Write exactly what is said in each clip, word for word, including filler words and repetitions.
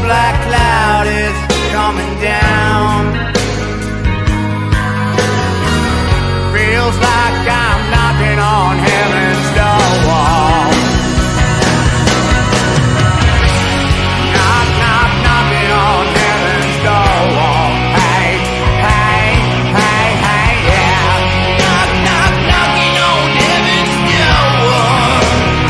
black cloud is coming down. Feels like I'm knocking on heaven's door wall. Knock, knock, knocking on heaven's door wall. Hey, hey, hey, hey, yeah. Knock, knock, knocking on heaven's door wall.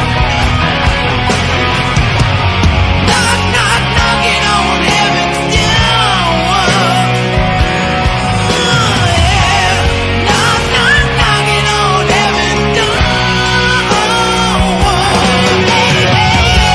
Knock, knock, knocking on heaven's door wall. Oh, yeah. Knock, knock, knocking on heaven's door wall. Hey, hey, yeah.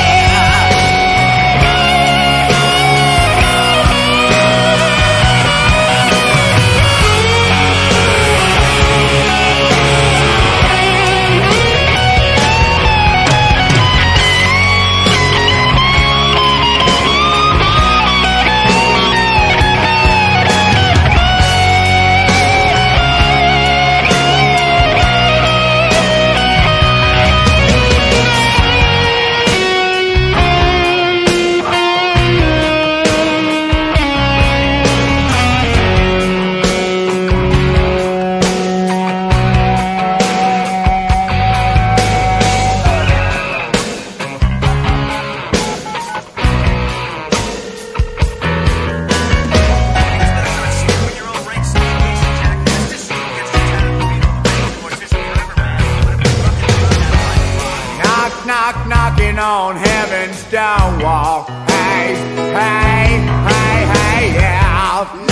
Knock, knock, knocking on heaven's door wall. Hey, hey, hey, hey, yeah.